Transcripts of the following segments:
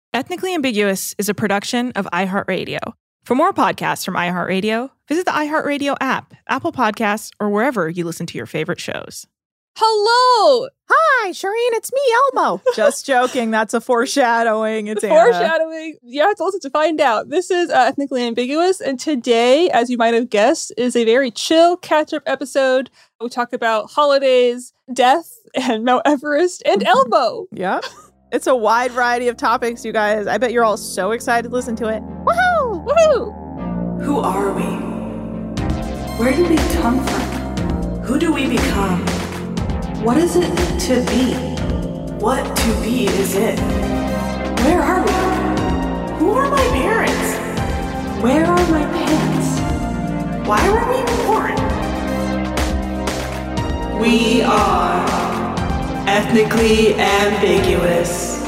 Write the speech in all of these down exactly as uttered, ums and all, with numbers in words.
Ethnically Ambiguous is a production of iHeartRadio. For more podcasts from iHeartRadio, visit the iHeartRadio app, Apple Podcasts, or wherever you listen to your favorite shows. Hello! Hi, Shireen, it's me, Elmo. Just joking. That's a foreshadowing. It's Anna. Foreshadowing. You have to listen to find out. This is uh, Ethnically Ambiguous, and today, as you might have guessed, is a very chill catch-up episode. We talk about holidays, death, and Mount Everest, and Elmo. Yep. It's a wide variety of topics, you guys. I bet you're all so excited to listen to it. Woohoo! Woohoo! Who are we? Where did we come from? Who do we become? What is it to be? What to be is it? Where are we? Who are my parents? Where are my pants? Why were we born? We are Ethnically Ambiguous.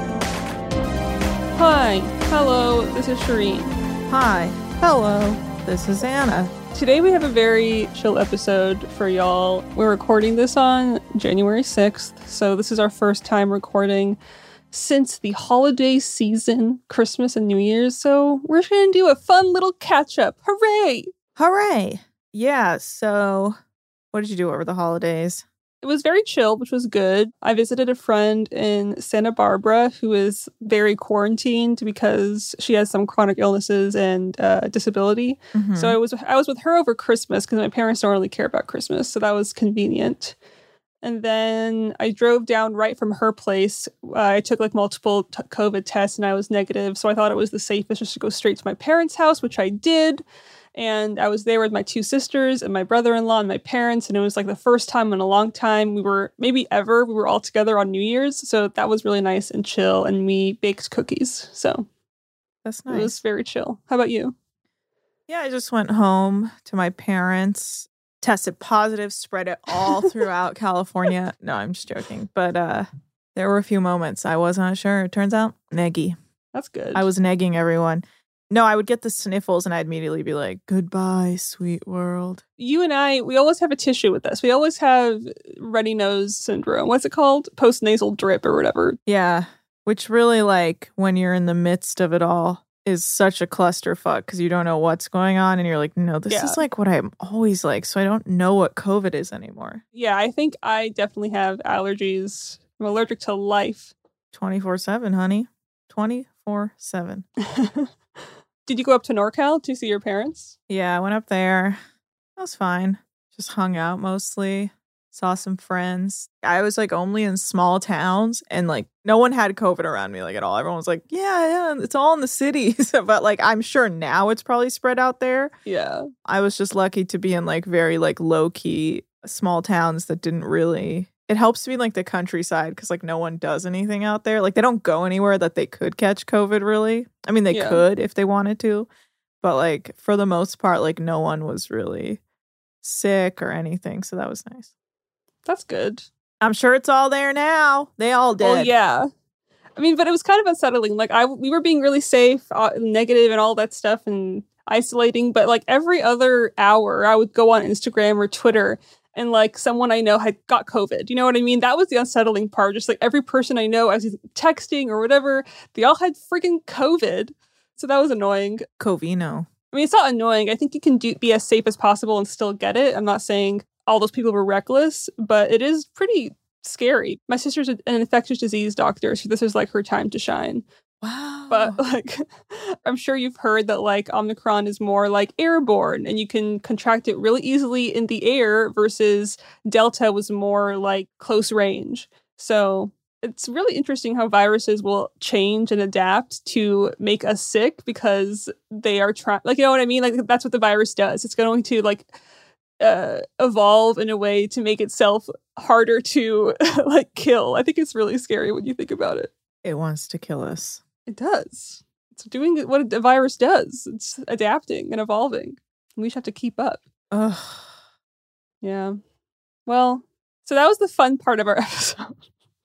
Hi. Hello. This is Shireen. Hi. Hello. This is Anna. Today we have a very chill episode for y'all. We're recording this on January sixth, so this is our first time recording since the holiday season, Christmas and New Year's, so we're just going to do a fun little catch-up. Hooray! Hooray! Yeah, so what did you do over the holidays? It was very chill, which was good. I visited a friend in Santa Barbara who is very quarantined because she has some chronic illnesses and uh, disability. Mm-hmm. So I was I was with her over Christmas because my parents don't really care about Christmas, so that was convenient. And then I drove down right from her place. Uh, I took like multiple t- COVID tests and I was negative, so I thought it was the safest just to go straight to my parents' house, which I did. And I was there with my two sisters and my brother-in-law and my parents. And it was like the first time in a long time we were, maybe ever, we were all together on New Year's. So that was really nice and chill. And we baked cookies. So that's nice. It was very chill. How about you? Yeah, I just went home to my parents, tested positive, spread it all throughout California. No, I'm just joking. But uh, there were a few moments I was not sure. It turns out, neggy. That's good. I was negging everyone. No, I would get the sniffles and I'd immediately be like, goodbye, sweet world. You and I, we always have a tissue with us. We always have runny nose syndrome. What's it called? Postnasal drip or whatever. Yeah, which really, like, when you're in the midst of it all is such a clusterfuck because you don't know what's going on and you're like, no, this yeah. is like what I'm always like, so I don't know what COVID is anymore. Yeah, I think I definitely have allergies. I'm allergic to life. twenty-four seven, honey. twenty-four seven. Did you go up to NorCal to see your parents? Yeah, I went up there. That was fine. Just hung out mostly. Saw some friends. I was like only in small towns and like no one had COVID around me like at all. Everyone was like, yeah, yeah, it's all in the cities. But like I'm sure now it's probably spread out there. Yeah. I was just lucky to be in like very like low key small towns that didn't really. It helps to be in, like, the countryside because, like, no one does anything out there. Like, they don't go anywhere that they could catch COVID, really. I mean, they yeah. could if they wanted to. But, like, for the most part, like, no one was really sick or anything. So that was nice. That's good. I'm sure it's all there now. They all did. Oh, yeah. I mean, but it was kind of unsettling. Like, I we were being really safe, uh, negative and all that stuff and isolating. But, like, every other hour, I would go on Instagram or Twitter and, like, someone I know had got COVID. You know what I mean? That was the unsettling part. Just, like, every person I know, I was texting or whatever, they all had freaking COVID. So that was annoying. Covino. I mean, it's not annoying. I think you can do be as safe as possible and still get it. I'm not saying all those people were reckless, but it is pretty scary. My sister's an infectious disease doctor, so this is, like, her time to shine. Wow. But, like, I'm sure you've heard that, like, Omicron is more, like, airborne and you can contract it really easily in the air versus Delta was more, like, close range. So it's really interesting how viruses will change and adapt to make us sick because they are trying, like, you know what I mean? Like, that's what the virus does. It's going to, like, uh, evolve in a way to make itself harder to, like, kill. I think it's really scary when you think about it. It wants to kill us. It does. It's doing what a virus does. It's adapting and evolving. We just have to keep up. Ugh. Yeah. Well, so that was the fun part of our episode.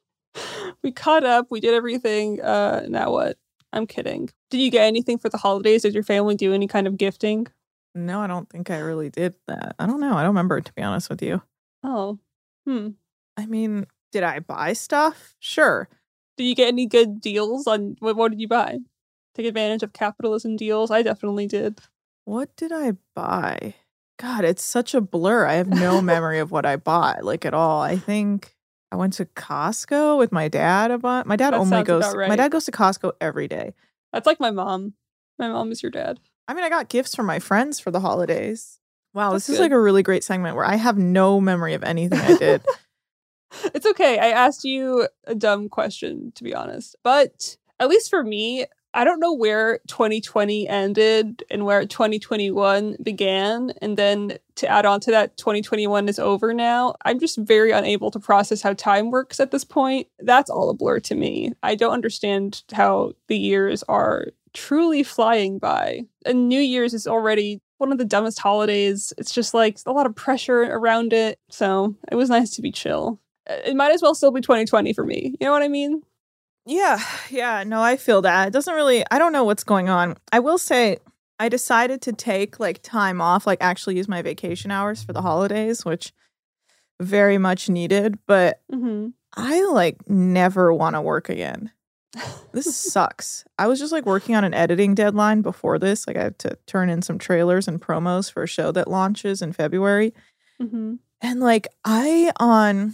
We caught up. We did everything. Uh, now what? I'm kidding. Did you get anything for the holidays? Did your family do any kind of gifting? No, I don't think I really did that. I don't know. I don't remember, to be honest with you. Oh. Hmm. I mean, did I buy stuff? Sure. Did you get any good deals on what, what did you buy? Take advantage of capitalism deals? I definitely did. What did I buy? God, it's such a blur. I have no memory of what I bought, like at all. I think I went to Costco with my dad a bunch. My dad That only sounds goes. about right. My dad goes to Costco every day. That's like my mom. My mom is your dad. I mean, I got gifts from my friends for the holidays. Wow, That's this is good. like a really great segment where I have no memory of anything I did. It's okay. I asked you a dumb question, to be honest. But at least for me, I don't know where twenty twenty ended and where twenty twenty-one began. And then to add on to that, twenty twenty-one is over now. I'm just very unable to process how time works at this point. That's all a blur to me. I don't understand how the years are truly flying by. And New Year's is already one of the dumbest holidays. It's just like a lot of pressure around it. So it was nice to be chill. It might as well still be twenty twenty for me. You know what I mean? Yeah, yeah, no, I feel that. It doesn't really, I don't know what's going on. I will say, I decided to take like time off, like actually use my vacation hours for the holidays, which very much needed, but Mm-hmm. I like never want to work again. This sucks. I was just like working on an editing deadline before this. Like I had to turn in some trailers and promos for a show that launches in February. Mm-hmm. And like I, on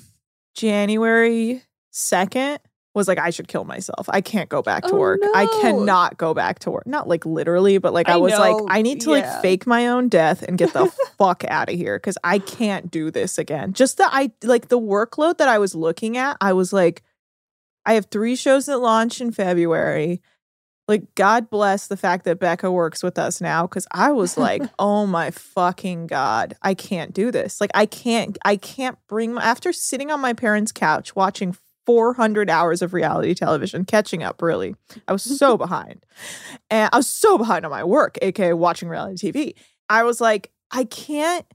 January second, was like, I should kill myself. I can't go back to Oh, work. I no. cannot go back to work. Not like literally, but like I, I was like, know. I need to Yeah. like fake my own death and get the fuck out of here because I can't do this again. Just the I like the workload that I was looking at, I was like, I have three shows that launch in February. Like, God bless the fact that Becca works with us now because I was like, oh my fucking God, I can't do this. Like, I can't, I can't bring my, after sitting on my parents' couch watching four hundred hours of reality television, catching up, really. I was so behind. And I was so behind on my work, aka watching reality T V. I was like, I can't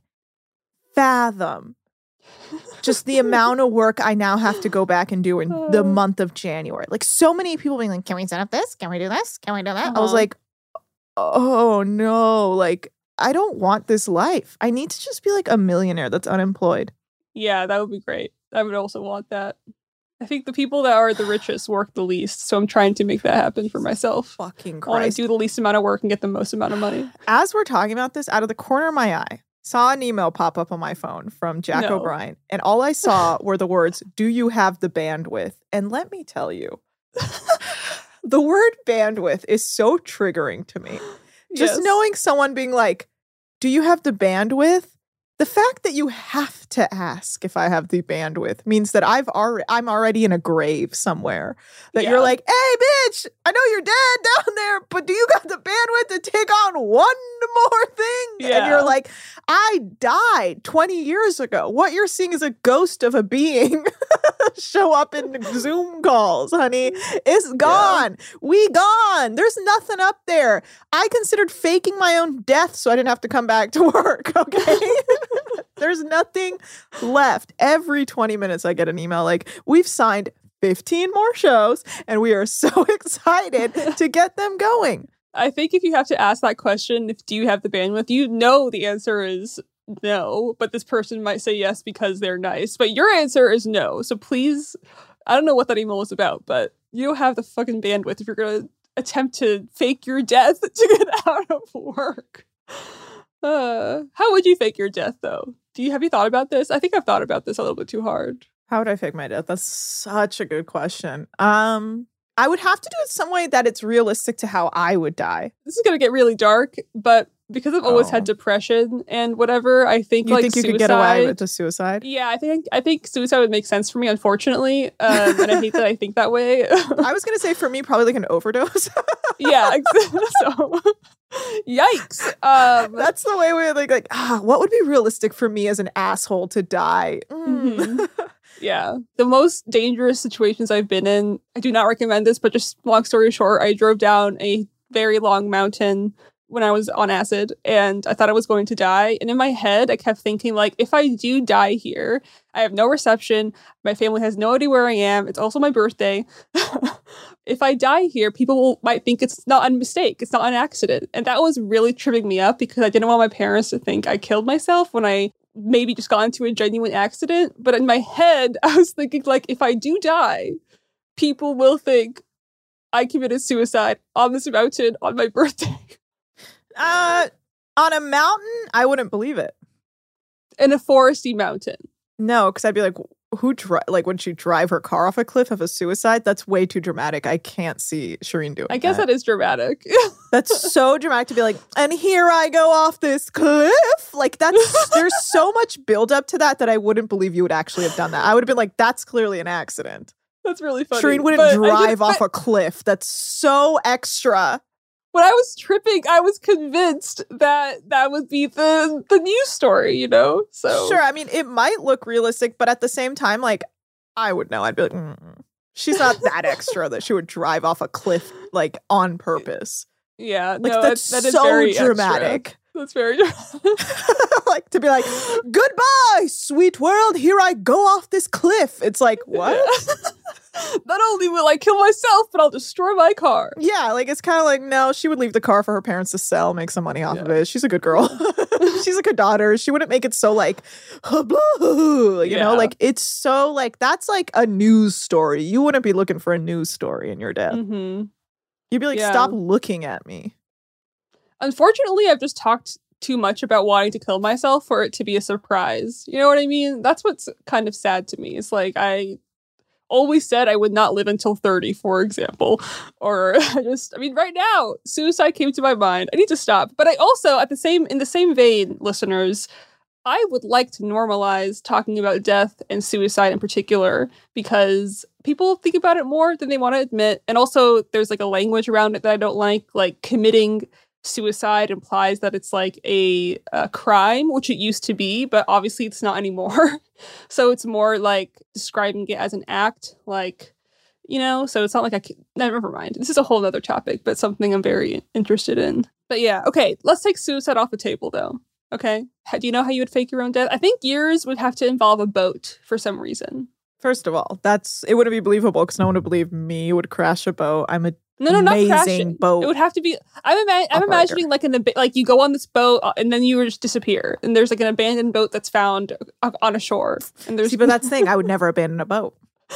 fathom just the amount of work I now have to go back and do in the month of January. Like, so many people being like, can we set up this? Can we do this? Can we do that? I was Uh-huh. like, oh no, like, I don't want this life. I need to just be like a millionaire that's unemployed. Yeah, that would be great. I would also want that. I think the people that are the richest work the least, so I'm trying to make that happen for myself. Fucking I want to Christ. do the least amount of work and get the most amount of money. As we're talking about this, out of the corner of my eye, saw an email pop up on my phone from Jack No. O'Brien, and all I saw were the words, do you have the bandwidth? And let me tell you, the word bandwidth is so triggering to me. Just Yes. knowing someone being like, do you have the bandwidth? The fact that you have to ask if I have the bandwidth means that I've already I'm already in a grave somewhere. That Yeah. you're like, hey bitch, I know you're dead down there, but do you got the bandwidth to take on one more thing? And Yeah. you're like, I died twenty years ago. What you're seeing is a ghost of a being show up in Zoom calls, honey. It's gone. We gone. There's nothing up there. I considered faking my own death so I didn't have to come back to work, okay? There's nothing left. Every twenty minutes I get an email like, we've signed fifteen more shows and we are so excited to get them going. I think if you have to ask that question, if do you have the bandwidth, you know the answer is no, but this person might say yes because they're nice. But your answer is no. So please, I don't know what that email was about, but you don't have the fucking bandwidth if you're going to attempt to fake your death to get out of work. Uh, how would you fake your death, though? Do you have you thought about this? I think I've thought about this a little bit too hard. How would I fake my death? That's such a good question. Um, I would have to do it some way that it's realistic to how I would die. This is going to get really dark, but because I've always Oh. had depression and whatever, I think You like think you suicide, could get away with the suicide? Yeah, I think I think suicide would make sense for me, unfortunately, um, and I hate that I think that way. I was gonna say for me, probably like an overdose. Yeah, ex- so yikes. Um, That's the way we're like, like, ah, what would be realistic for me as an asshole to die? Mm. Mhm. Yeah, the most dangerous situations I've been in. I do not recommend this, but just long story short, I drove down a very long mountain when I was on acid and I thought I was going to die. And in my head, I kept thinking, like, if I do die here, I have no reception. My family has no idea where I am. It's also my birthday. If I die here, people will, might think it's not a mistake. It's not an accident. And that was really tripping me up because I didn't want my parents to think I killed myself when I maybe just got into a genuine accident. But in my head, I was thinking, like, if I do die, people will think I committed suicide on this mountain on my birthday. Uh, on a mountain, I wouldn't believe it. In a foresty mountain. No, because I'd be like, who dri- like when she drive her car off a cliff of a suicide? That's way too dramatic. I can't see Shireen doing. I guess that, that is dramatic. That's so dramatic to be like, and here I go off this cliff. Like that's there's so much buildup to that that I wouldn't believe you would actually have done that. I would have been like, that's clearly an accident. That's really funny. Shireen wouldn't but drive just, off but, a cliff. That's so extra. When I was tripping, I was convinced that that would be the the news story, you know? So sure, I mean, it might look realistic, but at the same time, like, I would know. I'd be like, mm, she's not that extra that she would drive off a cliff, like, on purpose. Yeah, like, no, that's that is so very dramatic. Extra. That's very dramatic. Like, to be like, goodbye, sweet world, here I go off this cliff. It's like, what? Not only will I kill myself, but I'll destroy my car. Yeah, like, it's kind of like, no, she would leave the car for her parents to sell, make some money off yeah. of it. She's a good girl. She's a good daughter. She wouldn't make it so, like, you yeah. know? Like, it's so, like, that's like a news story. You wouldn't be looking for a news story in your death. Mm-hmm. You'd be like, yeah. stop looking at me. Unfortunately, I've just talked too much about wanting to kill myself for it to be a surprise. You know what I mean? That's what's kind of sad to me. It's like, I always said I would not live until thirty, for example. Or I just, I mean, right now, suicide came to my mind. I need to stop. But I also, at the same, in the same vein, listeners, I would like to normalize talking about death and suicide in particular, because people think about it more than they want to admit. And also, there's like a language around it that I don't like, like committing suicide implies that it's like a, a crime, which it used to be, but obviously it's not anymore. So it's more like describing it as an act, like, you know, so it's not like I can, never mind. This is a whole other topic, but something I'm very interested in. But yeah, okay, let's take suicide off the table though. Okay. How, do you know how you would fake your own death? I think yours would have to involve a boat for some reason. First of all, that's it wouldn't be believable because no one would believe me would crash a boat. I'm a No, no, Amazing not crashing. Boat it would have to be. I'm, ima- I'm imagining like an ab- like you go on this boat uh, and then you just disappear, and there's like an abandoned boat that's found uh, on a shore. And there's See, but that's the thing. I would never abandon a boat.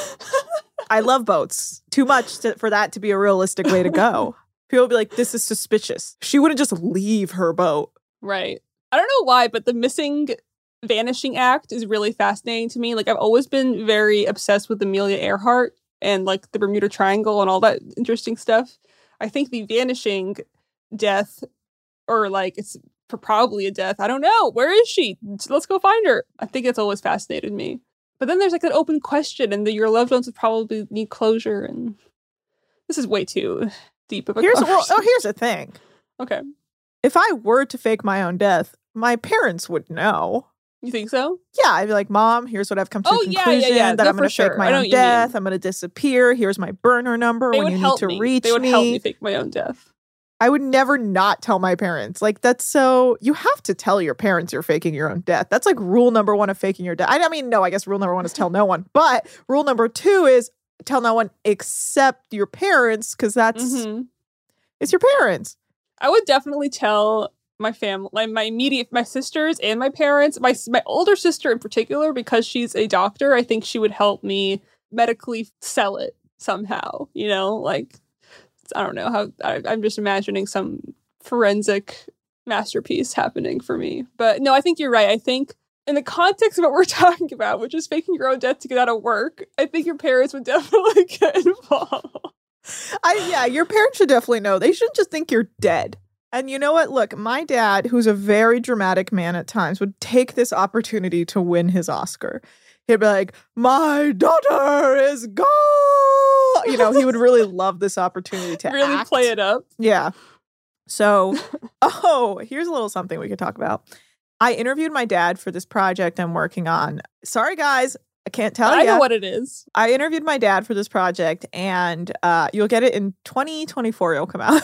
I love boats too much to, for that to be a realistic way to go. People would be like, "This is suspicious." She wouldn't just leave her boat, right? I don't know why, but the missing, vanishing act is really fascinating to me. Like I've always been very obsessed with Amelia Earhart and like the Bermuda Triangle and all that interesting stuff. I think the vanishing death, or like it's probably a death. I don't know. Where is she? Let's go find her. I think it's always fascinated me. But then there's like an open question, and the, your loved ones would probably need closure. And this is way too deep of a here's, conversation. Well, oh, here's the thing. Okay. If I were to fake my own death, my parents would know. You think so? Yeah, I'd be like, Mom, here's what I've come to oh, a conclusion yeah, yeah, yeah. that no, I'm going to sure. fake my own death. I'm going to disappear. Here's my burner number they when you need to me. reach me. They would me. help me fake my own death. I would never not tell my parents. Like, that's so... You have to tell your parents you're faking your own death. That's like rule number one of faking your death. I mean, no, I guess rule number one is tell no one. But rule number two is tell no one except your parents, because that's... Mm-hmm. It's your parents. I would definitely tell my family, like my immediate, my sisters and my parents, my my older sister in particular, because she's a doctor. I think she would help me medically sell it somehow, you know, like, I don't know how, I, I'm just imagining some forensic masterpiece happening for me. But no, I think you're right. I think in the context of what we're talking about, which is faking your own death to get out of work, I think your parents would definitely get involved. I yeah, your parents should definitely know. They shouldn't just think you're dead. And you know what? Look, my dad, who's a very dramatic man at times, would take this opportunity to win his Oscar. He'd be like, my daughter is gone. You know, he would really love this opportunity to really act. play it up. Yeah. So, oh, here's a little something we could talk about. I interviewed my dad for this project I'm working on. Sorry, guys. I can't tell you. I know what it is. I interviewed my dad for this project, and uh, you'll get it in twenty twenty-four. It'll come out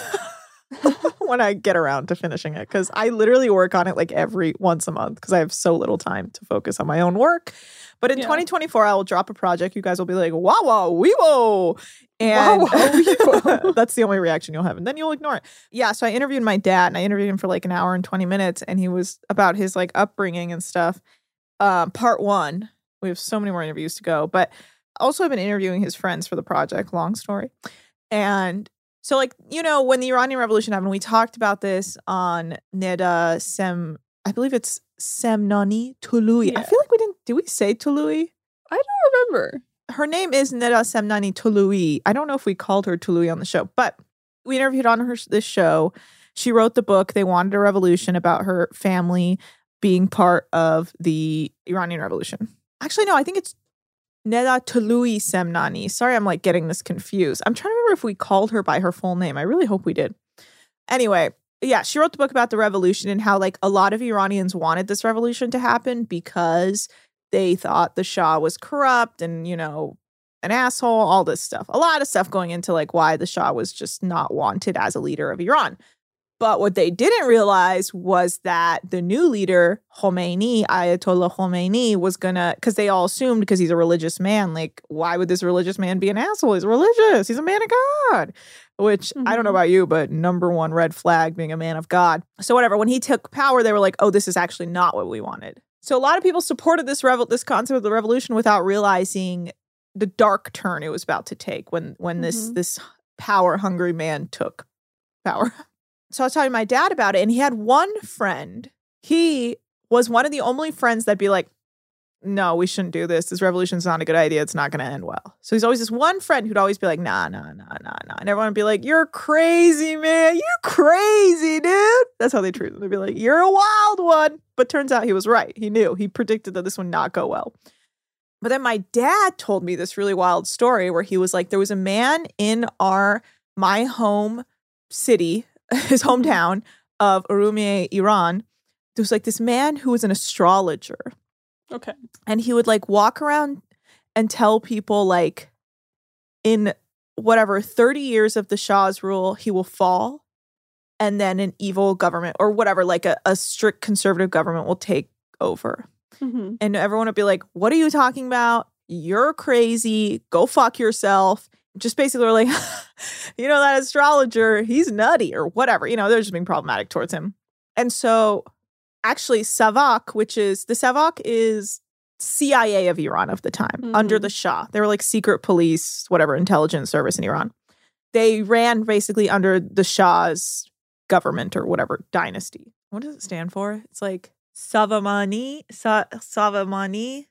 when I get around to finishing it, because I literally work on it like every once a month because I have so little time to focus on my own work. But in yeah. twenty twenty-four, I will drop a project. You guys will be like, wow, wow, wee whoa. And wow, wow, that's the only reaction you'll have. And then you'll ignore it. Yeah. So I interviewed my dad, and I interviewed him for like an hour and twenty minutes. And he was about his like upbringing and stuff. Uh, part one. We have so many more interviews to go. But also have been interviewing his friends for the project, long story. And so, like, you know, when the Iranian Revolution happened, we talked about this on Neda Sem, I believe it's Semnani Tului. Yeah. I feel like we didn't, did we say Tului? I don't remember. Her name is Neda Semnani Tului. I don't know if we called her Tului on the show, but we interviewed on her this show. She wrote the book, They Wanted a Revolution, about her family being part of the Iranian Revolution. Actually, no, I think it's Neda Tului Semnani. Sorry, I'm like getting this confused. I'm trying to remember if we called her by her full name. I really hope we did. Anyway, yeah, she wrote the book about the revolution and how like a lot of Iranians wanted this revolution to happen because they thought the Shah was corrupt and, you know, an asshole, all this stuff. A lot of stuff going into like why the Shah was just not wanted as a leader of Iran. But what they didn't realize was that the new leader, Khomeini, Ayatollah Khomeini, was gonna, because they all assumed because he's a religious man, like, why would this religious man be an asshole? He's religious. He's a man of God. Which, mm-hmm. I don't know about you, but number one red flag, being a man of God. So whatever, when he took power, they were like, oh, this is actually not what we wanted. So a lot of people supported this revel- this concept of the revolution without realizing the dark turn it was about to take when when mm-hmm. this this power-hungry man took power. So I was talking to my dad about it, and he had one friend. He was one of the only friends that'd be like, no, we shouldn't do this. This revolution's not a good idea. It's not going to end well. So he's always this one friend who'd always be like, nah, nah, nah, nah, nah. And everyone would be like, you're crazy, man. You're crazy, dude. That's how they treat him. They'd be like, you're a wild one. But turns out he was right. He knew. He predicted that this would not go well. But then my dad told me this really wild story where he was like, there was a man in our, my home city, his hometown of Urumiyeh, Iran. There was like this man who was an astrologer. Okay. And he would like walk around and tell people like in whatever thirty years of the Shah's rule, he will fall. And then an evil government or whatever, like a, a strict conservative government will take over. Mm-hmm. And everyone would be like, what are you talking about? You're crazy. Go fuck yourself. Just basically like, you know, that astrologer, he's nutty or whatever. You know, they're just being problematic towards him. And so actually Savak, which is, the Savak is C I A of Iran of the time, mm-hmm. under the Shah. They were like secret police, whatever, intelligence service in Iran. They ran basically under the Shah's government or whatever, dynasty. What does it stand for? It's like Savamani, Sa- Savamani.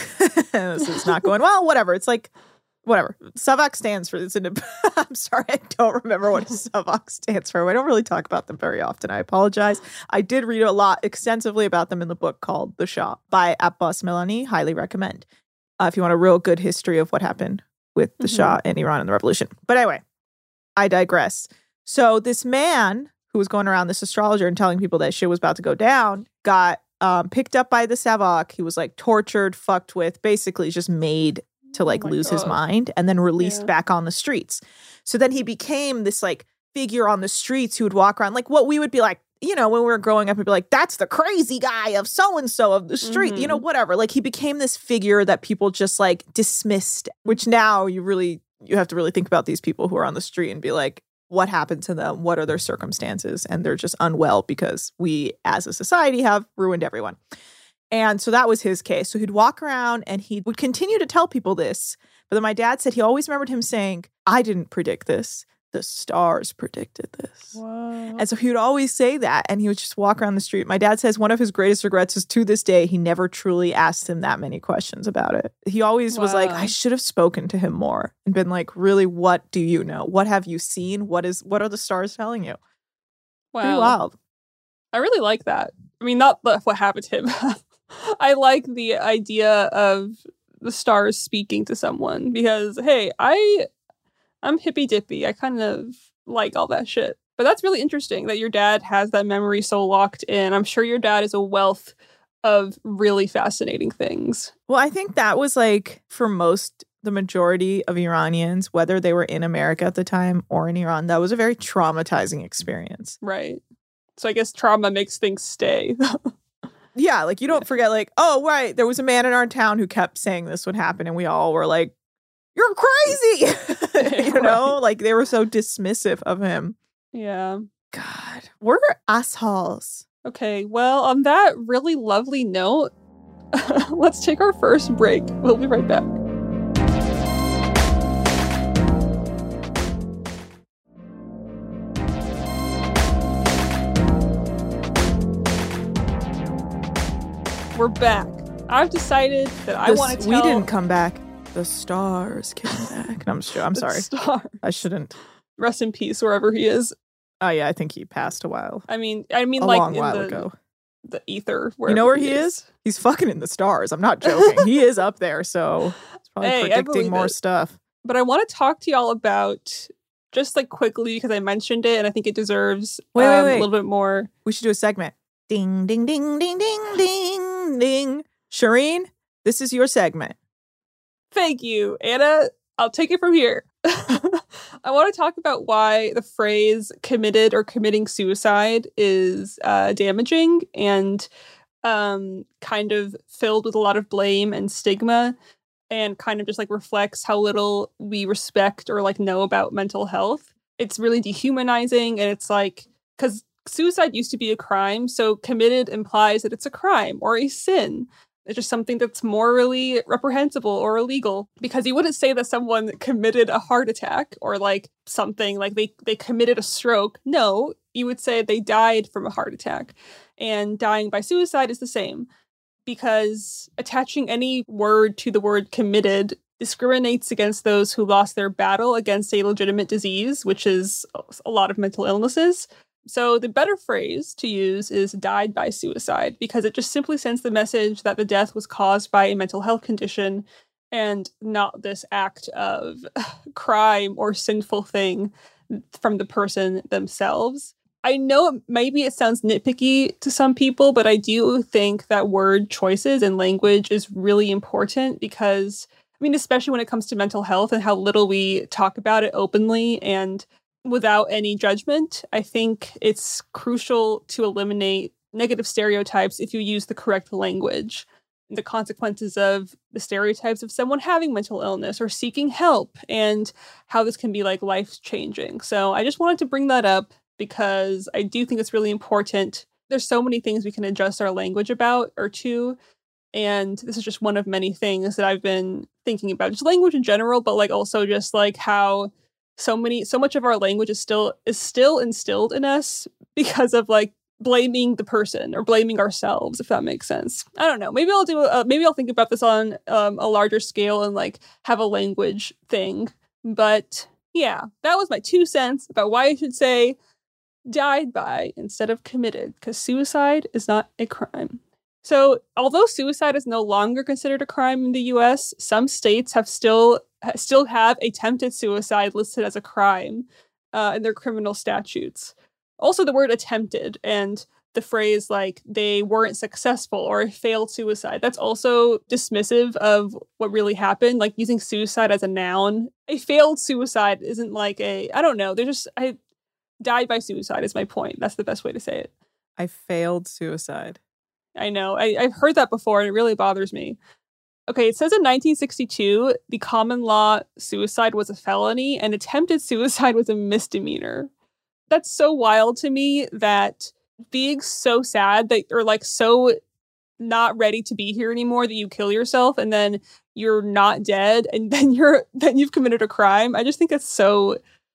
This is not going well, whatever. It's like, whatever. Savak stands for, it's an, I'm sorry, I don't remember what Savak stands for. I don't really talk about them very often. I apologize. I did read a lot extensively about them in the book called The Shah by Abbas Milani. Highly recommend uh, if you want a real good history of what happened with the mm-hmm. Shah and Iran and the revolution. But anyway, I digress. So this man who was going around, this astrologer, and telling people that shit was about to go down, got um, picked up by the Savak. He was like tortured, fucked with, basically just made to like oh lose God. his mind and then released yeah. back on the streets. So then he became this like figure on the streets who would walk around like what we would be like, you know, when we were growing up, we'd be like, that's the crazy guy of so-and-so of the street, mm-hmm. you know, whatever. Like he became this figure that people just like dismissed, which now you really, you have to really think about these people who are on the street and be like, what happened to them? What are their circumstances? And they're just unwell because we as a society have ruined everyone. And so that was his case. So he'd walk around and he would continue to tell people this. But then my dad said he always remembered him saying, I didn't predict this. The stars predicted this. Whoa. And so he would always say that. And he would just walk around the street. My dad says one of his greatest regrets is to this day, he never truly asked him that many questions about it. He always wow. was like, I should have spoken to him more and been like, really, what do you know? What have you seen? What is, what are the stars telling you? Wow. Pretty wild. I really like that. I mean, not the, what happened to him. I like the idea of the stars speaking to someone because, hey, I, I'm hippy dippy. I kind of like all that shit. But that's really interesting that your dad has that memory so locked in. I'm sure your dad is a wealth of really fascinating things. Well, I think that was like for most, the majority of Iranians, whether they were in America at the time or in Iran, that was a very traumatizing experience. Right. So I guess trauma makes things stay. Yeah, like you don't forget like, oh, right, there was a man in our town who kept saying this would happen and we all were like, you're crazy. You know, right. Like they were so dismissive of him. Yeah. God, we're assholes. Okay, well, on that really lovely note, let's take our first break. We'll be right back. we're back. I've decided that I The want s- to tell... We didn't come back. The stars came back. No, I'm sure. I'm the sorry. star. I shouldn't. Rest in peace, wherever he is. Oh yeah, I think he passed a while. I mean, I mean, A like long in while the, ago. the ether. You know where he he is? He's fucking in the stars. I'm not joking. He is up there, so it's probably Hey, I predicting believe more it. stuff. But I want to talk to y'all about, just like quickly, because I mentioned it and I think it deserves Wait, wait, um, wait. a little bit more. We should do a segment. Ding, ding, ding, ding, ding, ding, ding. Shireen, this is your segment. Thank you, Anna. I'll take it from here. I want to talk about why the phrase committed or committing suicide is uh, damaging and um, kind of filled with a lot of blame and stigma, and kind of just like reflects how little we respect or like know about mental health. It's really dehumanizing, and it's like, because suicide used to be a crime, so committed implies that it's a crime or a sin. It's just something that's morally reprehensible or illegal, because you wouldn't say that someone committed a heart attack or like something like they, they committed a stroke. No, you would say they died from a heart attack, and dying by suicide is the same, because attaching any word to the word committed discriminates against those who lost their battle against a legitimate disease, which is a lot of mental illnesses. So the better phrase to use is died by suicide, because it just simply sends the message that the death was caused by a mental health condition and not this act of crime or sinful thing from the person themselves. I know maybe it sounds nitpicky to some people, but I do think that word choices and language is really important, because, I mean, especially when it comes to mental health and how little we talk about it openly and without any judgment, I think it's crucial to eliminate negative stereotypes if you use the correct language. The consequences of the stereotypes of someone having mental illness or seeking help, and how this can be like life-changing. So I just wanted to bring that up because I do think it's really important. There's so many things we can adjust our language about or to, and this is just one of many things that I've been thinking about. Just language in general, but like also just like how so many, so much of our language is still is still instilled in us because of like blaming the person or blaming ourselves, if that makes sense. I don't know. Maybe I'll do. A, maybe I'll think about this on um, a larger scale and like have a language thing. But yeah, that was my two cents about why I should say died by instead of committed, because suicide is not a crime. So, although suicide is no longer considered a crime in the U S, some states have still still have attempted suicide listed as a crime uh, in their criminal statutes. Also, the word attempted and the phrase like they weren't successful or failed suicide, that's also dismissive of what really happened. Like using suicide as a noun, a failed suicide isn't like a, I don't know. They're just, I died by suicide is my point. That's the best way to say it. I failed suicide. I know. I, I've heard that before, and it really bothers me. Okay, it says in nineteen sixty-two, the common law suicide was a felony and attempted suicide was a misdemeanor. That's so wild to me, that being so sad that you're like so not ready to be here anymore that you kill yourself and then you're not dead and then you're then you've committed a crime. I just think it's so,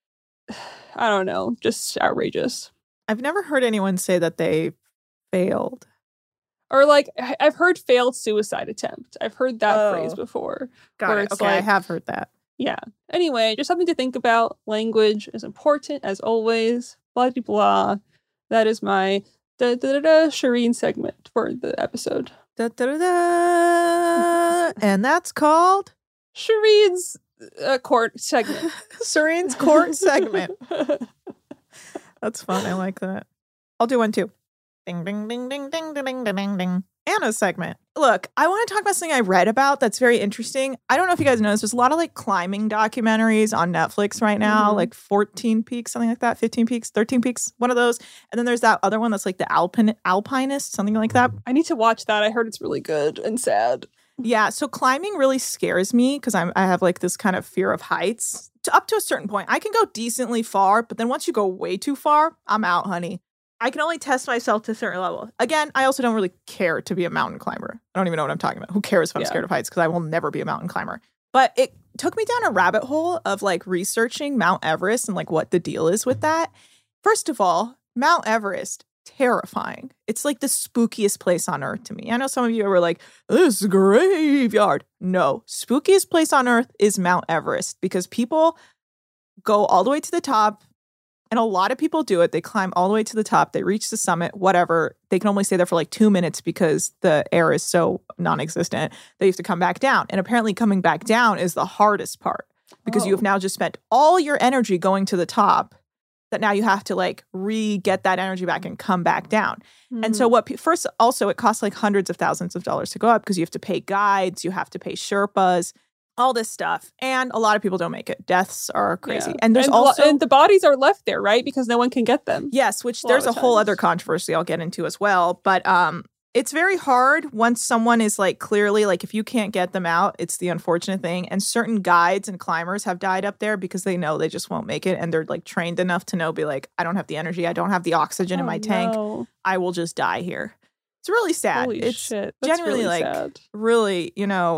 I don't know, just outrageous. I've never heard anyone say that they failed. Or like, I've heard failed suicide attempt. I've heard that Oh. phrase before. Got where it. it's Okay, I like- have heard that. Yeah. Anyway, just something to think about. Language is important, as always. Blah, blah, blah. That is my da, da, da, da, Shireen segment for the episode. Da, da, da, da. And that's called Shireen's uh, court segment. Serene's Court segment. That's fun. I like that. I'll do one too. Ding, ding, ding, ding, ding, ding, ding, ding, ding. Anna's segment. Look, I want to talk about something I read about that's very interesting. I don't know if you guys know this. There's a lot of like climbing documentaries on Netflix right now, Mhm. like fourteen Peaks, something like that, fifteen Peaks, thirteen Peaks, one of those. And then there's that other one that's like the Alpin- Alpinist, something like that. I need to watch that. I heard it's really good and sad. Yeah, so climbing really scares me because I'm I have like this kind of fear of heights. To, up to a certain point, I can go decently far, but then once you go way too far, I'm out, honey. I can only test myself to a certain level. Again, I also don't really care to be a mountain climber. I don't even know what I'm talking about. Who cares if I'm Yeah. scared of heights? Because I will never be a mountain climber. But it took me down a rabbit hole of like researching Mount Everest and like what the deal is with that. First of all, Mount Everest terrifying. It's like the spookiest place on earth to me. I know some of you were like, this graveyard. No, spookiest place on earth is Mount Everest because people go all the way to the top, and a lot of people do it. They climb all the way to the top. They reach the summit, whatever. They can only stay there for like two minutes because the air is so non-existent. They have to come back down. And apparently coming back down is the hardest part because Oh. you have now just spent all your energy going to the top that now you have to like re-get that energy back and come back down. And so what, pe- first, also it costs like hundreds of thousands of dollars to go up because you have to pay guides, you have to pay Sherpas, all this stuff. And a lot of people don't make it. Deaths are crazy. Yeah. And there's lo- also... and the bodies are left there, right? Because no one can get them. Yes, which A lot there's a of whole times. other controversy I'll get into as well. But um, it's very hard once someone is like clearly like if you can't get them out, it's the unfortunate thing. And certain guides and climbers have died up there because they know they just won't make it. And they're like trained enough to know, be like, I don't have the energy. I don't have the oxygen in Oh, my tank. no. I will just die here. It's really sad. Holy it's shit. That's genuinely really like sad. really, you know,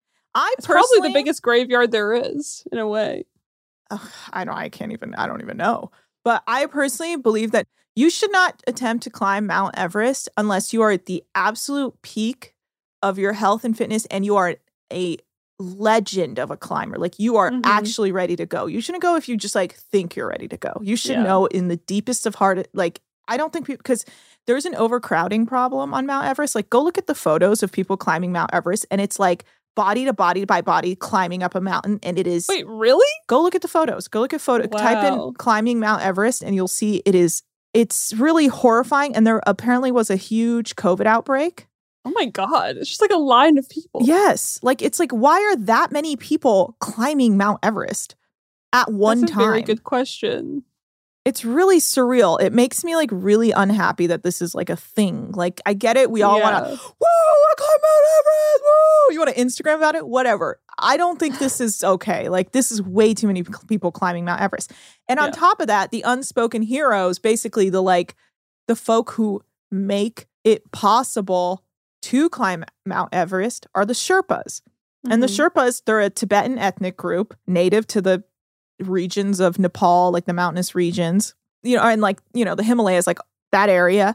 I It's personally, probably the biggest graveyard there is, in a way. Ugh, I don't, I can't even, I don't even know. But I personally believe that you should not attempt to climb Mount Everest unless you are at the absolute peak of your health and fitness and you are a legend of a climber. Like you are Mhm. actually ready to go. You shouldn't go if you just like think you're ready to go. You should Yeah. know in the deepest of heart, like, I don't think people, because there's an overcrowding problem on Mount Everest. Like, go look at the photos of people climbing Mount Everest, and it's like body to body by body climbing up a mountain, and it is. Wait, really? Go look at the photos. Go look at photo. Type Wow. in climbing Mount Everest, and you'll see it is. It's really horrifying. And there apparently was a huge COVID outbreak. Oh my God. It's just like a line of people. Yes, like it's like why are that many people climbing Mount Everest at one That's a time? very good question. It's really surreal. It makes me like really unhappy that this is like a thing. Like I get it. We all want to, Yeah. woo, I want to climb Mount Everest. Woo. You want to Instagram about it? Whatever. I don't think this is okay. Like this is way too many people climbing Mount Everest. And on Yeah. top of that, the unspoken heroes, basically the like the folk who make it possible to climb Mount Everest are the Sherpas. And the Mhm. Sherpas, they're a Tibetan ethnic group native to the regions of Nepal, like the mountainous regions, you know, and like, you know, the Himalayas, like that area,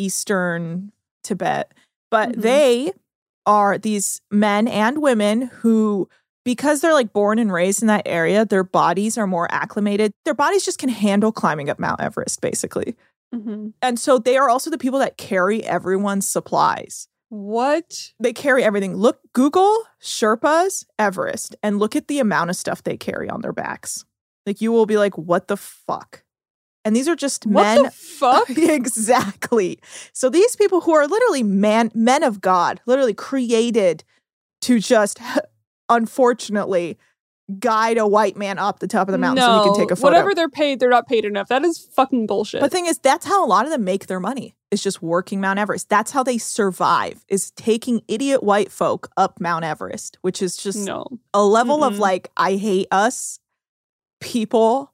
Eastern Tibet. But Mhm. they are these men and women who, because they're like born and raised in that area, their bodies are more acclimated. Their bodies just can handle climbing up Mount Everest, basically. Mhm. And so they are also the people that carry everyone's supplies. What? They carry everything. Look, Google Sherpas Everest and look at the amount of stuff they carry on their backs. Like you will be like, what the fuck? And these are just What men. the fuck? Exactly. So these people who are literally man, men of God, literally created to just, unfortunately, guide a white man up the top of the mountain so he can take a photo. Whatever they're paid, they're not paid enough. That is fucking bullshit. But the thing is, that's how a lot of them make their money. Is just working Mount Everest. That's how they survive, is taking idiot white folk up Mount Everest, which is just no. a level of Mm-mm. like, I hate us people.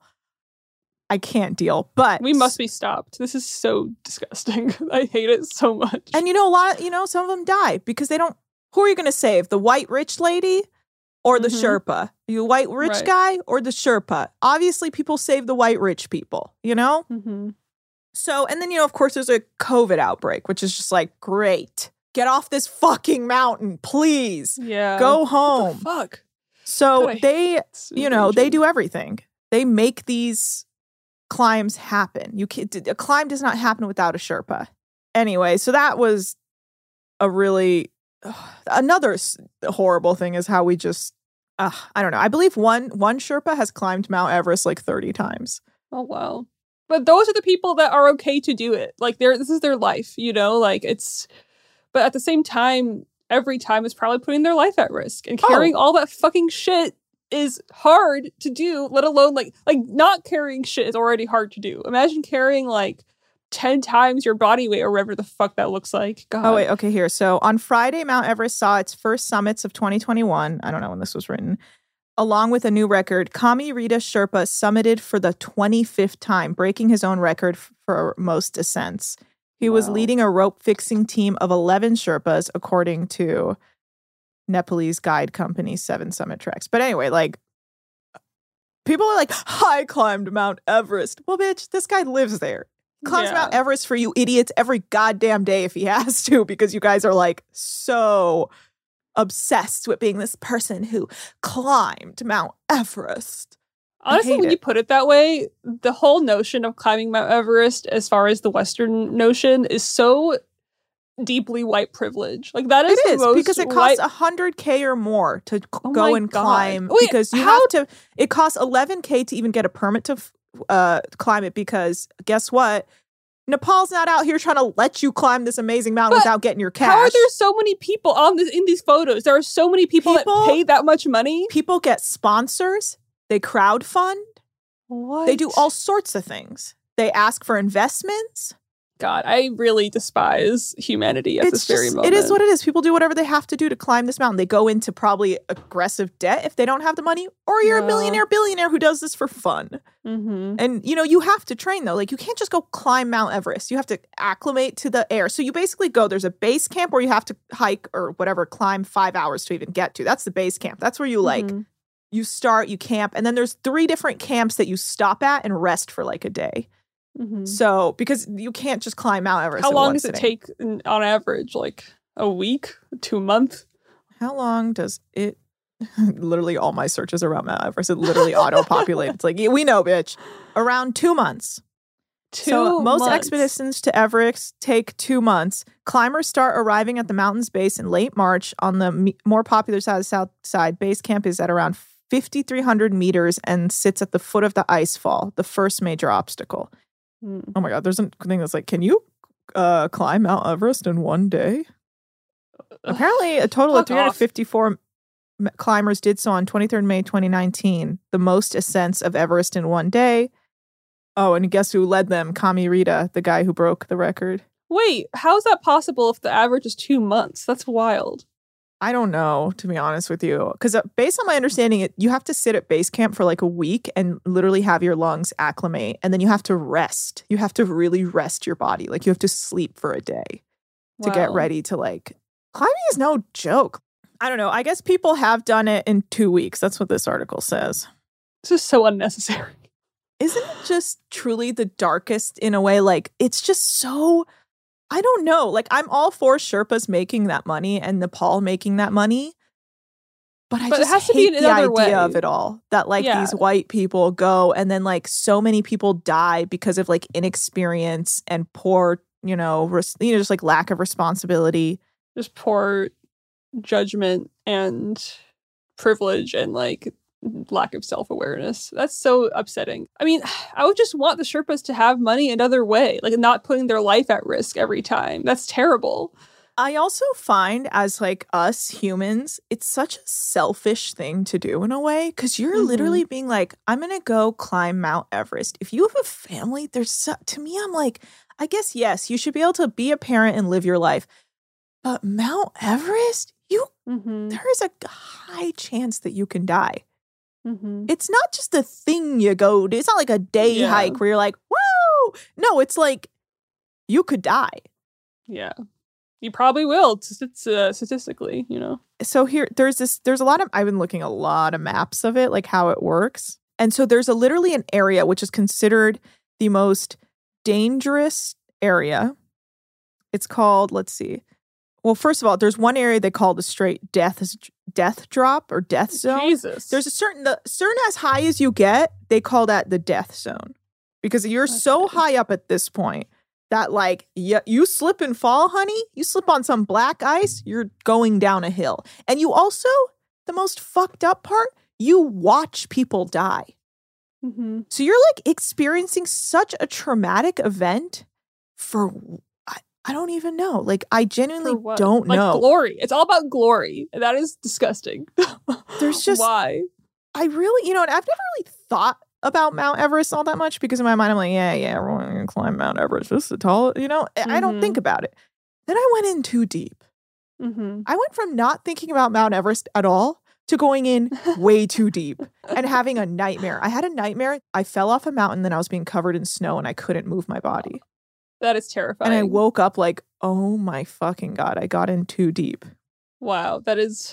I can't deal. But We must be stopped. This is so disgusting. I hate it so much. And you know, a lot of, you know, some of them die because they don't, who are you going to save? The white rich lady or the Mhm. Sherpa? You white rich Right. guy or the Sherpa? Obviously, people save the white rich people, you know? Mhm. So, and then, you know, of course, there's a COVID outbreak, which is just like, great. Get off this fucking mountain, please. Yeah. Go What home. the fuck? So God, I hate they, It's you know, they enraging. do everything. They make these climbs happen. You can't, a climb does not happen without a Sherpa. Anyway, so that was a really, ugh, another s- horrible thing is how we just, uh, I don't know. I believe one one Sherpa has climbed Mount Everest like thirty times. Oh wow. But those are the people that are okay to do it. Like they're this is their life, you know? Like it's but at the same time, every time is probably putting their life at risk. And carrying all that fucking shit is hard to do, let alone like like not carrying shit is already hard to do. Imagine carrying like ten times your body weight or whatever the fuck that looks like. God. Oh, wait. Okay, here. So on Friday, Mount Everest saw its first summits of twenty twenty-one. I don't know when this was written. Along with a new record, Kami Rita Sherpa summited for the twenty-fifth time, breaking his own record f- for most ascents. He was Wow. leading a rope fixing team of eleven Sherpas, according to Nepalese guide company Seven Summit Treks. But anyway, like, people are like, I climbed Mount Everest. Well, bitch, this guy lives there. climbs Yeah. Mount Everest for you idiots every goddamn day if he has to, because you guys are like so obsessed with being this person who climbed Mount Everest. Honestly, hate when it. you put it that way, the whole notion of climbing Mount Everest, as far as the Western notion, is so deeply white privilege. Like that is It the is most because it white- costs a hundred k or more to c- Oh go my and God. climb. Wait, because you how- have to. It costs eleven k to even get a permit to f- uh, climb it. Because guess what? Nepal's not out here trying to let you climb this amazing mountain But without getting your cash. How are there so many people on this in these photos? There are so many people, People- that pay that much money. People get sponsors. They crowdfund. What? They do all sorts of things. They ask for investments. God, I really despise humanity at It's this very just, moment. it is what it is. People do whatever they have to do to climb this mountain. They go into probably aggressive debt if they don't have the money, or you're a Wow. millionaire billionaire who does this for fun. Mm-hmm. And you know, you have to train though. Like you can't just go climb Mount Everest. You have to acclimate to the air. So you basically go, there's a base camp where you have to hike or whatever, climb five hours to even get to. That's the base camp. That's where you like Mhm. you start, you camp, and then there's three different camps that you stop at and rest for like a day. Mhm. So because you can't just climb Mount Everest. How in long one does it sitting. take in, on average? Like a week, two months? How long does it? Literally, all my searches are around Mount Everest. It literally auto populates. It's like, yeah, we know, bitch. Around two months. Two so most months. expeditions to Everest take two months. Climbers start arriving at the mountain's base in late March. On the me- more popular side of the south side, base camp is at around fifty-three hundred meters and sits at the foot of the ice fall, the first major obstacle. Mm. Oh my God, there's a thing that's like, can you uh, climb Mount Everest in one day? Apparently, a total of Fuck three hundred off. fifty-four m- climbers did so on twenty-third of May twenty nineteen, the most ascents of Everest in one day. Oh, and guess who led them? Kami Rita, the guy who broke the record. Wait, how is that possible if the average is two months? That's wild. I don't know, to be honest with you. Because based on my understanding, it, you have to sit at base camp for like a week and literally have your lungs acclimate. And then you have to rest. You have to really rest your body. Like you have to sleep for a day to get Wow. ready to like... Climbing is no joke. I don't know. I guess people have done it in two weeks. That's what this article says. This is so unnecessary. Isn't it just truly the darkest in a way? Like, it's just so... I don't know. Like, I'm all for Sherpas making that money and Nepal making that money. But I But it just has to be hate in the another idea way. of it all. That, like, Yeah. these white people go and then, like, so many people die because of, like, inexperience and poor, you know, res- you know, just, like, lack of responsibility. Just poor judgment and privilege and like lack of self-awareness. That's so upsetting. I mean, I would just want the Sherpas to have money another way, like not putting their life at risk every time. That's terrible. I also find as like us humans, it's such a selfish thing to do in a way because you're Mhm. literally being like, I'm going to go climb Mount Everest. If you have a family, there's so, to me, I'm like, I guess, yes, you should be able to be a parent and live your life. But Mount Everest, you Mm-hmm. there is a high chance that you can die. Mm-hmm. It's not just a thing you go to. It's not like a day Yeah. hike where you're like, whoa. No, it's like you could die. Yeah. You probably will, t- t- uh, statistically, you know. So here there's this there's a lot of I've been looking a lot of maps of it, like how it works. And so there's a literally an area which is considered the most dangerous area. It's called, let's see. Well, first of all, there's one area they call the straight death death drop or death zone. Jesus. There's a certain the certain as high as you get, they call that the death zone. Because you're so Okay. high up at this point that like you, you slip and fall, honey. You slip on some black ice, you're going down a hill. And you also, the most fucked up part, you watch people die. Mm-hmm. So you're like experiencing such a traumatic event for I, I don't even know. Like I genuinely For what? don't like know. glory. It's all about glory. That is disgusting. There's just- why? I really, you know, and I've never really thought about Mount Everest all that much because in my mind I'm like, yeah, yeah, everyone can climb Mount Everest. This is tall, you know. I I don't Mhm. think about it. Then I went in too deep. Mm-hmm. I went from not thinking about Mount Everest at all to going in way too deep and having a nightmare. I had a nightmare. I fell off a mountain, then I was being covered in snow and I couldn't move my body. That is terrifying. And I woke up like, oh my fucking God, I got in too deep. Wow, that is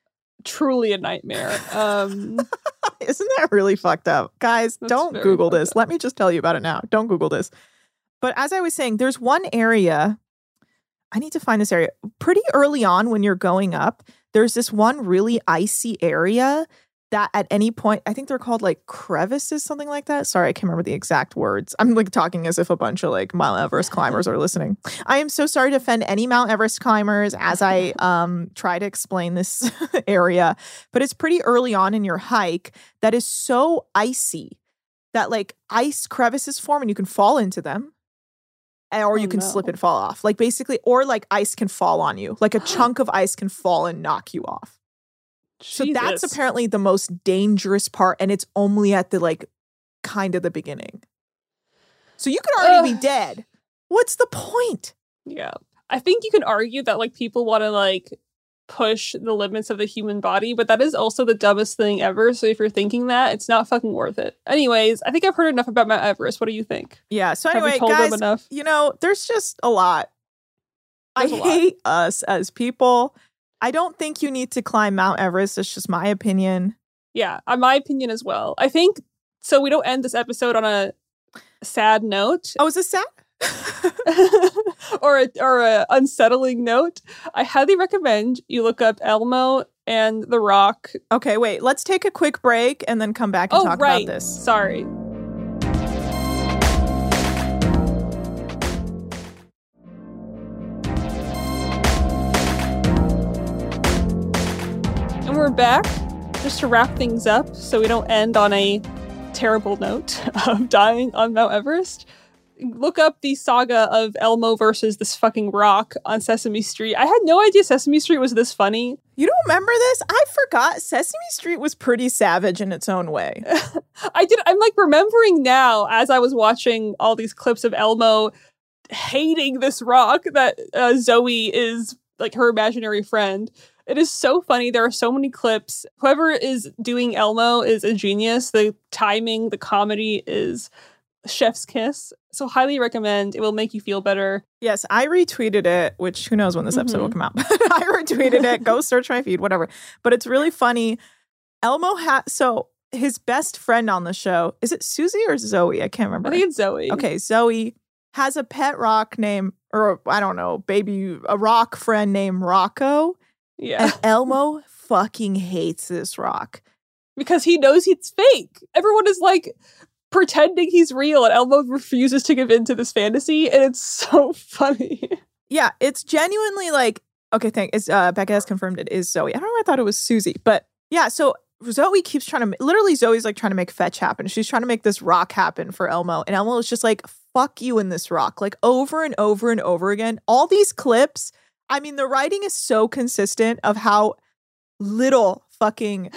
truly a nightmare. Um, Isn't that really fucked up? Guys, That's don't very Google fucked this. up. Let me just tell you about it now. Don't Google this. But as I was saying, there's one area, I need to find this area. Pretty early on when you're going up, there's this one really icy area that at any point, I think they're called like crevices, something like that. Sorry, I can't remember the exact words. I'm like talking as if a bunch of like Mount Everest climbers are listening. I am so sorry to offend any Mount Everest climbers as I um try to explain this area. But it's pretty early on in your hike that is so icy that like ice crevices form and you can fall into them. Or you Oh, can no. slip and fall off. Like basically, or like ice can fall on you. Like a chunk of ice can fall and knock you off. So that's Jesus. apparently the most dangerous part. And it's only at the like kind of the beginning. So you could already Ugh. be dead. What's the point? Yeah. I think you can argue that like people want to like push the limits of the human body, but that is also the dumbest thing ever. So if you're thinking that, it's not fucking worth it. Anyways, I think I've heard enough about Mount Everest. What do you think? Yeah. So Have we anyway, told them guys, enough? you know, there's just a lot. There's I a lot. hate us as people. I don't think you need to climb Mount Everest. It's just my opinion. Yeah, uh, my opinion as well. I think so. We don't end this episode on a sad note Oh, is this sad? or a, or a unsettling note. I highly recommend you look up Elmo and The Rock. Okay, wait. Let's take a quick break and then come back and Oh, talk right. about this. Sorry. And we're back just to wrap things up so we don't end on a terrible note of dying on Mount Everest. Look up the saga of Elmo versus this fucking rock on Sesame Street. I had no idea Sesame Street was this funny. You don't remember this? I forgot Sesame Street was pretty savage in its own way. I did. I'm like remembering now as I was watching all these clips of Elmo hating this rock that uh, Zoe is like her imaginary friend. It is so funny. There are so many clips. Whoever is doing Elmo is a genius. The timing, the comedy is chef's kiss. So highly recommend. It will make you feel better. Yes, I retweeted it, which who knows when this episode will come out. But I retweeted it. Go search my feed, whatever. But it's really funny. Elmo has, so his best friend on the show, is it Susie or Zoe? I can't remember. I think it's Zoe. Okay, Zoe has a pet rock named, or I don't know, baby, a rock friend named Rocco. Yeah. And Elmo fucking hates this rock. Because he knows he's fake. Everyone is like pretending he's real, and Elmo refuses to give in to this fantasy, and it's so funny. Yeah, it's genuinely like, okay, thank it's uh Becca has confirmed it is Zoe. I don't know why I thought it was Susie, but yeah, so Zoe keeps trying to literally Zoe's like trying to make fetch happen. She's trying to make this rock happen for Elmo, and Elmo is just like, fuck you in this rock, like over and over and over again. All these clips, I mean, the writing is so consistent of how little fucking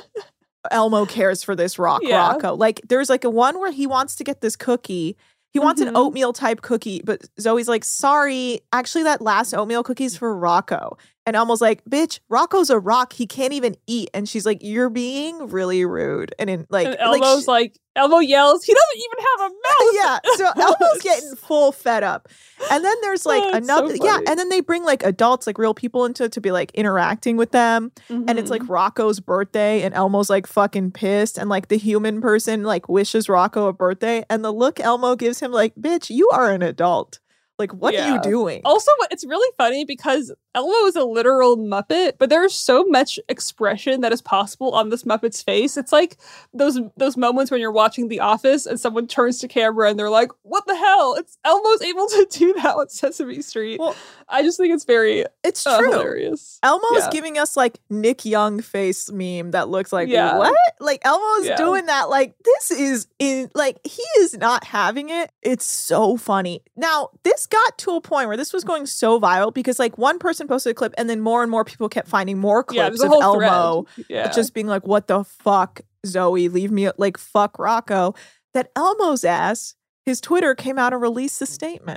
Elmo cares for this rock, Yeah. Rocco. Like, there's like a one where he wants to get this cookie. He wants Mhm. an oatmeal type cookie, but Zoe's like, sorry, actually, that last oatmeal cookie's for Rocco. And Elmo's like, bitch, Rocco's a rock. He can't even eat. And she's like, you're being really rude. And in like, And like Elmo's sh- like, Elmo yells, he doesn't even have a mouth. yeah. So Elmo's getting full fed up. And then there's like Oh, it's so another, yeah. funny. And then they bring like adults, like real people into it to be like interacting with them. And it's like Rocco's birthday, and Elmo's like fucking pissed. And like the human person like wishes Rocco a birthday. And the look Elmo gives him, like, bitch, you are an adult. Like, what are Yeah. you doing? Also, it's really funny because Elmo is a literal Muppet, but there's so much expression that is possible on this Muppet's face. It's like those those moments when you're watching The Office and someone turns to camera and they're like, what the hell? It's Elmo's able to do that on Sesame Street. Well, I just think it's very it's uh, true. hilarious. Elmo's Yeah. giving us like Nick Young face meme that looks like, Yeah. what? Like Elmo's Yeah. doing that. Like, this is in like, he is not having it. It's so funny. Now, this got to a point where this was going so viral because like one person posted a clip and then more and more people kept finding more Yeah, clips there's a of whole Elmo thread. Yeah. just being like, what the fuck, Zoe, leave me, like, fuck Rocco. That Elmo's ass, his Twitter came out and released a statement.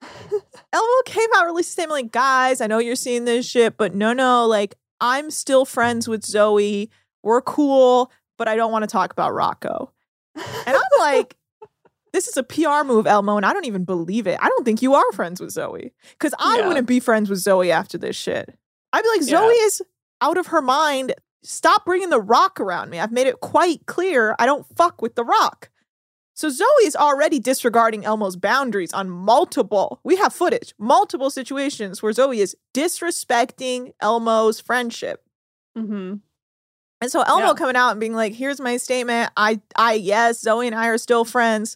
Elmo came out, released a statement like, guys, I know you're seeing this shit, but no, no, like, I'm still friends with Zoe. We're cool, but I don't want to talk about Rocco. And I'm like, this is a P R move, Elmo, and I don't even believe it. I don't think you are friends with Zoe. Because I Yeah. wouldn't be friends with Zoe after this shit. I'd be like, Yeah. Zoe is out of her mind. Stop bringing the rock around me. I've made it quite clear I don't fuck with the rock. So Zoe is already disregarding Elmo's boundaries on multiple, we have footage, multiple situations where Zoe is disrespecting Elmo's friendship. Mm-hmm. And so Elmo Yeah. coming out and being like, here's my statement. I, I, yes, Zoe and I are still friends.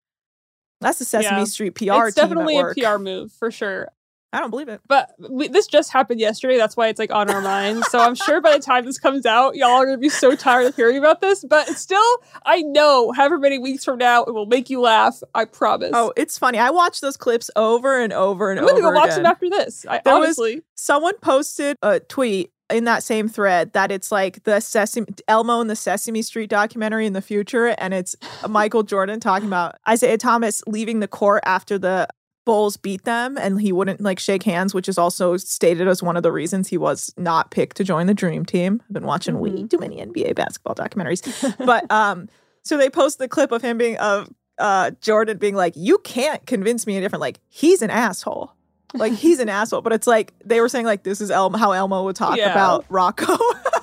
That's the Sesame Yeah. Street P R It's team definitely at a work. P R move, for sure. I don't believe it. But we, this just happened yesterday. That's why it's like on our minds. So I'm sure by the time this comes out, y'all are going to be so tired of hearing about this. But it's still, I know, however many weeks from now, it will make you laugh. I promise. Oh, it's funny. I watch those clips over and over and I'm over going to go watch again. them after this. I, There was- honestly. Someone posted a tweet in that same thread that it's like the Sesame Elmo and the Sesame Street documentary in the future, and it's Michael Jordan talking about Isaiah Thomas leaving the court after the Bulls beat them, and he wouldn't like shake hands, which is also stated as one of the reasons he was not picked to join the Dream Team. I've been watching Mm-hmm. way too many N B A basketball documentaries, but um, so they post the clip of him being of uh Jordan being like, "You can't convince me any different. Like he's an asshole." Like, he's an asshole. But it's like, they were saying, like, this is Elmo, how Elmo would talk Yeah. about Rocco.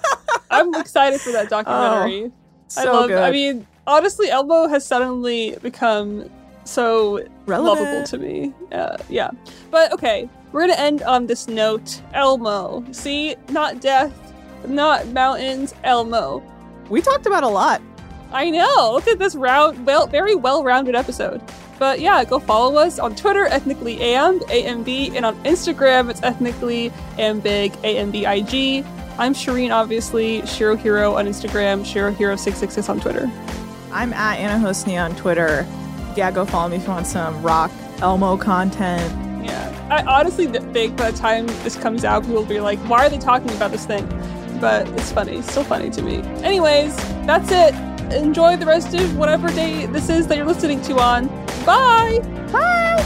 I'm excited for that documentary. Oh, so I love good. I mean, honestly, Elmo has suddenly become so Relevant. lovable to me. Uh, yeah. But okay, we're going to end on this note. Elmo. See? Not death, not mountains, Elmo. We talked about a lot. I know. Look at this round, well, very well-rounded episode. But yeah, go follow us on Twitter, ethnically amb, A M B, and on Instagram, it's ethnically ambig, A M B I G. I'm Shireen, obviously, Shiro Hero on Instagram, Shiro Hero six six six on Twitter. I'm at Anna Hosni on Twitter. Yeah, go follow me if you want some rock Elmo content. Yeah. I honestly think by the time this comes out, people will be like, why are they talking about this thing? But it's funny. It's still funny to me. Anyways, that's it. Enjoy the rest of whatever day this is that you're listening to on. Bye! Bye!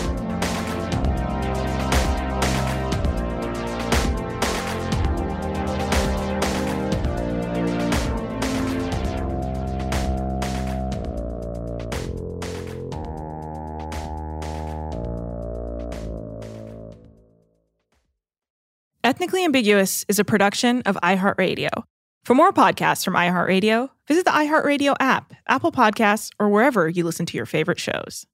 Ethnically Ambiguous is a production of iHeartRadio. For more podcasts from iHeartRadio, visit the iHeartRadio app, Apple Podcasts, or wherever you listen to your favorite shows.